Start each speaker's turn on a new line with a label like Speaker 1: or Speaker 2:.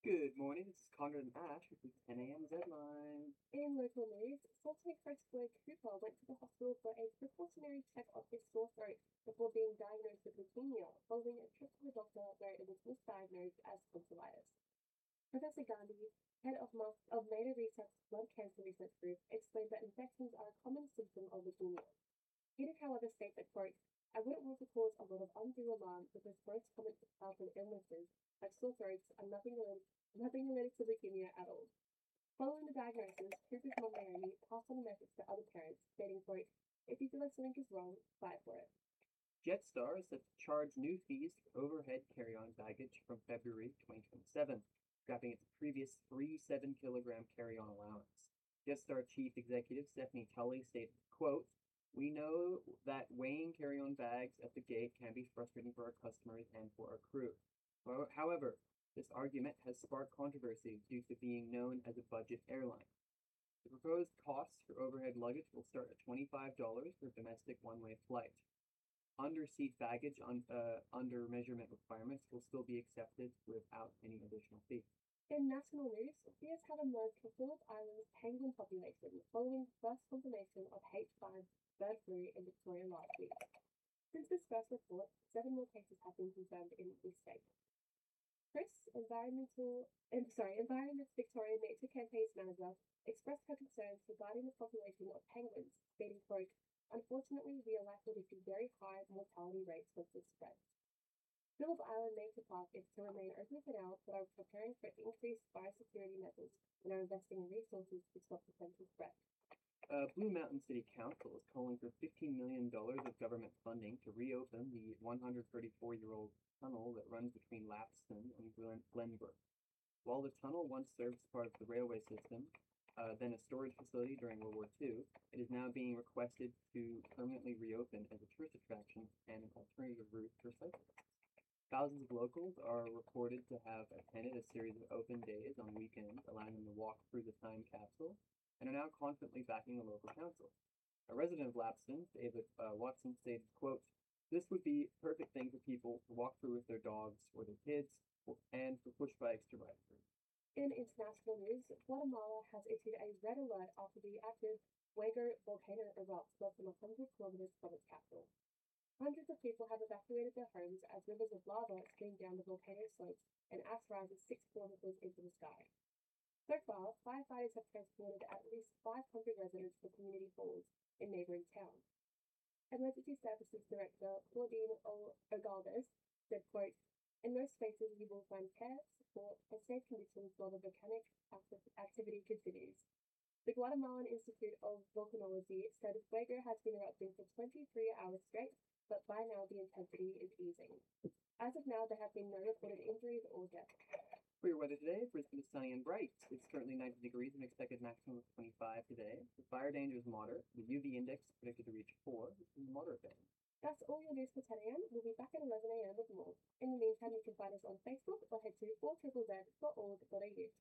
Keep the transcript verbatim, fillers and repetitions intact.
Speaker 1: Good morning, this is Conrad and Ash with the ten a m. Deadline.
Speaker 2: In local news, Salt Lake Coast boy Cooper went to the hospital for a precautionary check of his sore throat before being diagnosed with leukemia following a trip to the doctor where it was misdiagnosed as tonsillitis. Professor Gandhi, head of, of Mater Research's blood cancer research group, explained that infections are a common symptom of leukemia. He did, however, state that, quote, I wouldn't want to cause a lot of undue alarm because most common childhood illnesses, like sore throats, are nothing related, nothing related to leukemia at all. Following the diagnosis, Cooper's mom Naomi passed on the message to other parents, stating, quote, if you feel like something is wrong, fight for it.
Speaker 1: Jetstar is set to charge new fees for overhead carry-on baggage from February twenty twenty-seven, scrapping its previous free seven kilogram carry-on allowance. Jetstar Chief Executive Stephanie Tully stated, quote, we know that weighing carry-on bags at the gate can be frustrating for our customers and for our crew. However, this argument has sparked controversy due to being known as a budget airline. The proposed costs for overhead luggage will start at twenty-five dollars for a domestic one-way flight. Under-seat baggage on, uh, under measurement requirements will still be accepted without any additional fee.
Speaker 2: In national news, fears have emerged for Phillip Island's penguin population following first confirmation of H five bird flu in Victoria last week. Since this first report, seven more cases have been confirmed in the state. Chris, environmental, um, sorry, Environment Victoria Nature Campaign's manager, expressed her concerns regarding the population of penguins, stating, quote, unfortunately, we are likely to see very high mortality rates once this spreads. Phillip Island Nature Park is to remain open for now, but are preparing for increased biosecurity measures and are investing in resources to stop potential spread.
Speaker 1: Uh, Blue Mountain City Council is calling for fifteen million dollars of government funding to reopen the one hundred thirty-four-year-old tunnel that runs between Lapston and Glen- Glenbrook. While the tunnel once served as part of the railway system, uh, then a storage facility during World War Two, it is now being requested to permanently reopen as a tourist attraction and an alternative route for cyclists. Thousands of locals are reported to have attended a series of open days on weekends, allowing them to walk through the time capsule, and are now confidently backing the local council. A resident of Lapston, David uh, Watson, stated, quote, this would be a perfect thing for people to walk through with their dogs or their kids, and for push bikes to ride through.
Speaker 2: In international news, Guatemala has issued a red alert after the active Fuego volcano erupts less than one hundred kilometers from its capital. Hundreds of people have evacuated their homes as rivers of lava stream down the volcano slopes and ash rises six kilometers into the sky. So far, firefighters have transported at least five hundred residents to community halls in neighboring towns. Emergency Services Director Claudine Ogaldes said, quote, in most spaces you will find care, support, and safe conditions while the volcanic activity continues. The Guatemalan Institute of Volcanology said Fuego has been erupting for twenty-three hours straight, but by now the intensity is easing. As of now, there have been no reported injuries or deaths.
Speaker 1: For your weather today, Brisbane is sunny and bright. It's currently ninety degrees and expected maximum of twenty-five today. The fire danger is moderate. The U V index is predicted to reach four, which is moderate band.
Speaker 2: That's all your news for ten a m. We'll be back at eleven a m with more. In the meantime, you can find us on Facebook or head to four Z Z Z dot org dot a u.